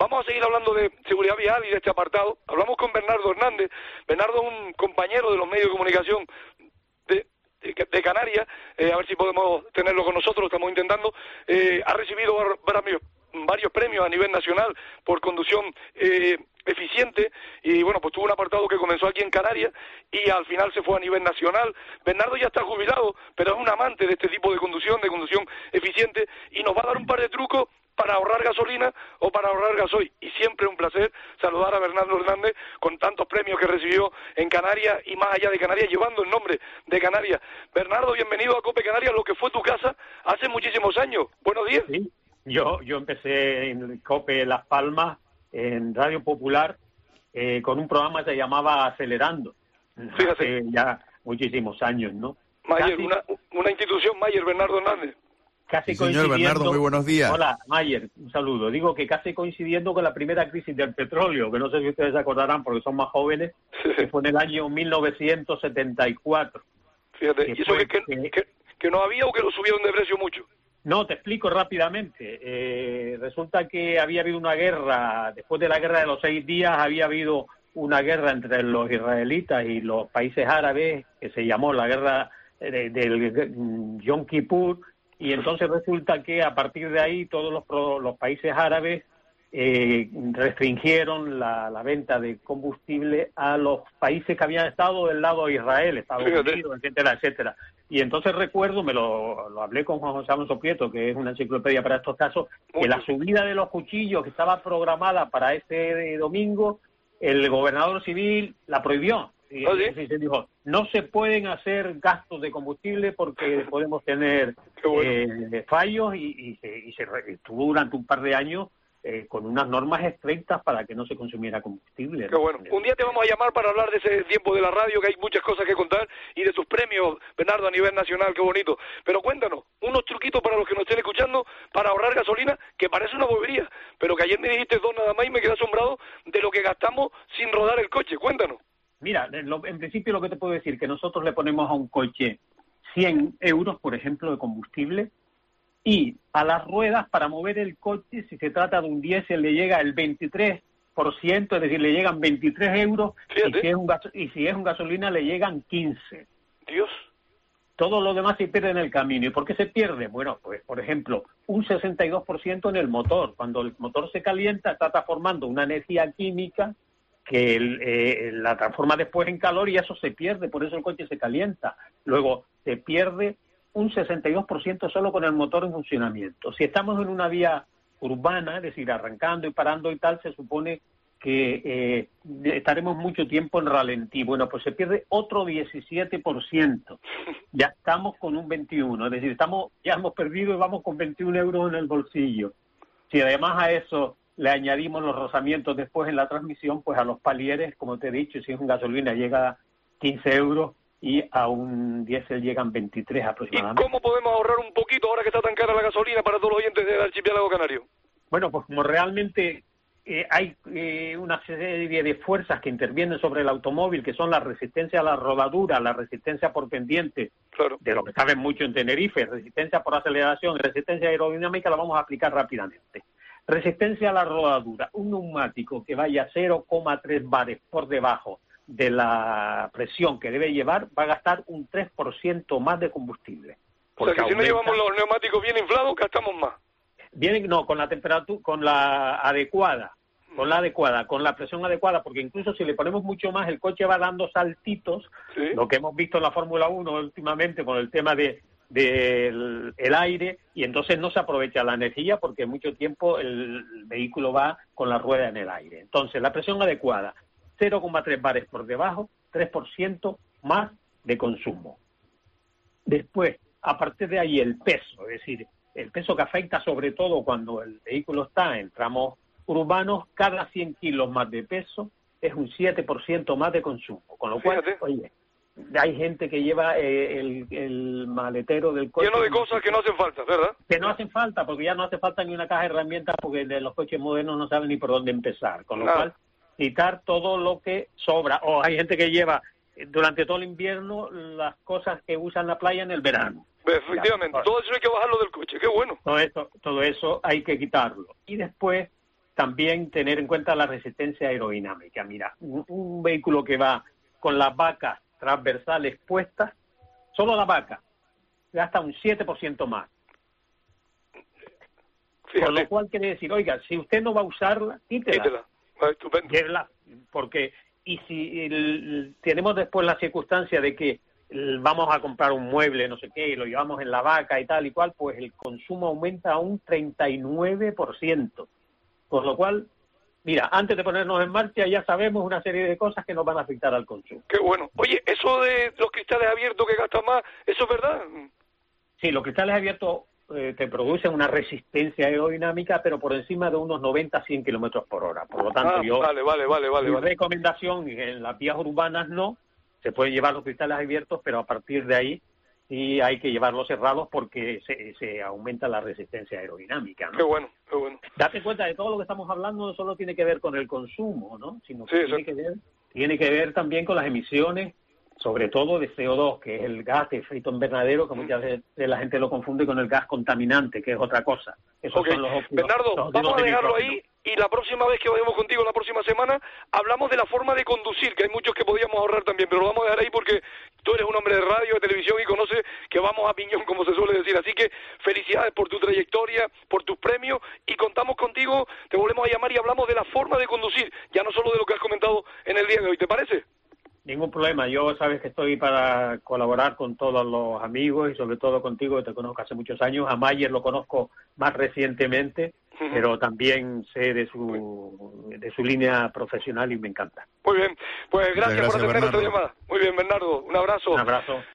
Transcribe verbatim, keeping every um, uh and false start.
Vamos a seguir hablando de seguridad vial y de este apartado. Hablamos con Bernardo Hernández. Bernardo es un compañero de los medios de comunicación de, de, de Canarias, eh, a ver si podemos tenerlo con nosotros, estamos intentando. Eh, ha recibido varios, varios premios a nivel nacional por conducción eh, eficiente, y bueno, pues tuvo un apartado que comenzó aquí en Canarias y al final se fue a nivel nacional. Bernardo ya está jubilado, pero es un amante de este tipo de conducción, de conducción eficiente, y nos va a dar un par de trucos para ahorrar gasolina o para ahorrar gasoil. Y siempre un placer saludar a Bernardo Hernández con tantos premios que recibió en Canarias y más allá de Canarias, llevando el nombre de Canarias. Bernardo, bienvenido a COPE Canarias, lo que fue tu casa hace muchísimos años. Buenos días. Sí, yo, yo empecé en COPE Las Palmas, en Radio Popular, eh, con un programa que se llamaba Acelerando. Fíjate. Hace ya muchísimos años, ¿no? Mayer, Casi... una, una institución Mayer, Bernardo Hernández. Casi sí, señor Bernardo, muy buenos días. Hola, Mayer, un saludo. Digo que casi coincidiendo con la primera crisis del petróleo, que no sé si ustedes se acordarán porque son más jóvenes, que fue en el año mil novecientos setenta y cuatro. Fíjate, ¿y eso fue, que, que, que, que no había o que lo subieron de precio mucho? No, te explico rápidamente. Eh, resulta que había habido una guerra, después de la guerra de los seis días, había habido una guerra entre los israelitas y los países árabes, que se llamó la guerra de, del Yom Kippur. Y entonces resulta que a partir de ahí todos los, los países árabes eh, restringieron la, la venta de combustible a los países que habían estado del lado de Israel, Estados Fíjate. Unidos, etcétera, etcétera. Y entonces recuerdo, me lo, lo hablé con Juan José Alonso Prieto, que es una enciclopedia para estos casos, que la subida de los cuchillos que estaba programada para ese domingo, el gobernador civil la prohibió. Y ¿Oh, sí? entonces se dijo, no se pueden hacer gastos de combustible porque podemos tener bueno. eh, fallos, y, y, se, y se estuvo durante un par de años eh, con unas normas estrictas para que no se consumiera combustible. Qué bueno. Un día te vamos a llamar para hablar de ese tiempo de la radio, que hay muchas cosas que contar, y de tus premios, Bernardo, a nivel nacional, qué bonito. Pero cuéntanos, unos truquitos para los que nos estén escuchando para ahorrar gasolina, que parece una bobería, pero que ayer me dijiste dos nada más y me quedé asombrado de lo que gastamos sin rodar el coche. Cuéntanos. Mira, en, lo, en principio lo que te puedo decir, que nosotros le ponemos a un coche cien euros, por ejemplo, de combustible, y a las ruedas para mover el coche, si se trata de un diésel, le llega el veintitrés por ciento, es decir, le llegan veintitrés euros, y si, es un gas, y si es un gasolina le llegan quince. Dios. Todo lo demás se pierde en el camino. ¿Y por qué se pierde? Bueno, pues, por ejemplo, un sesenta y dos por ciento en el motor. Cuando el motor se calienta, está transformando una energía química que el, eh, la transforma después en calor, y eso se pierde, por eso el coche se calienta. Luego se pierde un sesenta y dos por ciento solo con el motor en funcionamiento. Si estamos en una vía urbana, es decir, arrancando y parando y tal, se supone que eh, estaremos mucho tiempo en ralentí. Bueno, pues se pierde otro diecisiete por ciento. Ya estamos con un veintiuno, es decir, estamos ya hemos perdido y vamos con veintiún euros en el bolsillo. Si además a eso le añadimos los rozamientos después en la transmisión, pues a los palieres, como te he dicho, si es un gasolina llega a quince euros y a un diésel llegan veintitrés aproximadamente. ¿Y cómo podemos ahorrar un poquito ahora que está tan cara la gasolina para todos los oyentes del archipiélago canario? Bueno, pues como realmente eh, hay eh, una serie de fuerzas que intervienen sobre el automóvil, que son la resistencia a la rodadura, la resistencia por pendiente, claro, de lo que saben mucho en Tenerife, resistencia por aceleración, resistencia aerodinámica, la vamos a aplicar rápidamente. Resistencia a la rodadura, un neumático que vaya cero coma tres bares por debajo de la presión que debe llevar, va a gastar un tres por ciento más de combustible. O sea que si no llevamos los neumáticos bien inflados, gastamos más. Vienen, no, con la temperatura, con la adecuada, con la adecuada, con la presión adecuada, porque incluso si le ponemos mucho más, el coche va dando saltitos, ¿sí? Lo que hemos visto en la Fórmula uno últimamente con el tema de del el aire, y entonces no se aprovecha la energía porque mucho tiempo el vehículo va con la rueda en el aire. Entonces, la presión adecuada, cero coma tres bares por debajo, tres por ciento más de consumo. Después, a partir de ahí, el peso, es decir, el peso que afecta sobre todo cuando el vehículo está en tramos urbanos, cada cien kilos más de peso es un siete por ciento más de consumo. Con lo cual, fíjate, oye, hay gente que lleva eh, el, el maletero del coche lleno de cosas que no hacen falta, ¿verdad? Que no hacen falta, porque ya no hace falta ni una caja de herramientas, porque de los coches modernos no saben ni por dónde empezar. Con lo Nada. cual, quitar todo lo que sobra. O hay gente que lleva durante todo el invierno las cosas que usa en la playa en el verano. Efectivamente, todo eso hay que bajarlo del coche, qué bueno. Todo eso, todo eso hay que quitarlo. Y después, también tener en cuenta la resistencia aerodinámica. Mira, un, un vehículo que va con las vacas transversales puestas, solo la vaca, gasta un siete por ciento más. Fíjate. Con lo cual quiere decir, oiga, si usted no va a usarla, quítela. Quítela. Ah, estupendo. Quítela, porque, y si el, tenemos después la circunstancia de que el, vamos a comprar un mueble, no sé qué, y lo llevamos en la vaca y tal y cual, pues el consumo aumenta a un treinta y nueve por ciento. Por lo cual, mira, antes de ponernos en marcha ya sabemos una serie de cosas que nos van a afectar al consumo. Qué bueno. Oye, eso de los cristales abiertos que gastan más, ¿eso es verdad? Sí, los cristales abiertos eh, te producen una resistencia aerodinámica, pero por encima de unos noventa a cien kilómetros por hora. Por lo tanto, ah, yo... Vale, vale, vale, vale. mi vale. recomendación, en las vías urbanas no, se pueden llevar los cristales abiertos, pero a partir de ahí sí hay que llevarlos cerrados porque se, se aumenta la resistencia aerodinámica, ¿no? Qué bueno, qué bueno. Date cuenta de todo lo que estamos hablando no solo tiene que ver con el consumo, ¿no? Sino que Sí, tiene que ver, tiene que ver también con las emisiones, sobre todo de C O dos, que es el gas de efecto invernadero, que muchas veces la gente lo confunde con el gas contaminante, que es otra cosa. Esos Okay. son los óxidos, Bernardo, los vamos a de dejarlo nitrógeno. ahí y la próxima vez que vayamos contigo, la próxima semana, hablamos de la forma de conducir, que hay muchos que podíamos ahorrar también, pero lo vamos a dejar ahí porque tú eres un hombre de radio, de televisión y conoces que vamos a piñón, como se suele decir. Así que felicidades por tu trayectoria, por tus premios y contamos contigo, te volvemos a llamar y hablamos de la forma de conducir, ya no solo de lo que has comentado en el día de hoy, ¿te parece? Ningún problema. Yo sabes que estoy para colaborar con todos los amigos y sobre todo contigo, que te conozco hace muchos años. A Mayer lo conozco más recientemente, uh-huh. pero también sé de su de su línea profesional y me encanta. Muy bien. Pues gracias, gracias por atender Bernardo. esta llamada. Muy bien, Bernardo. Un abrazo. Un abrazo.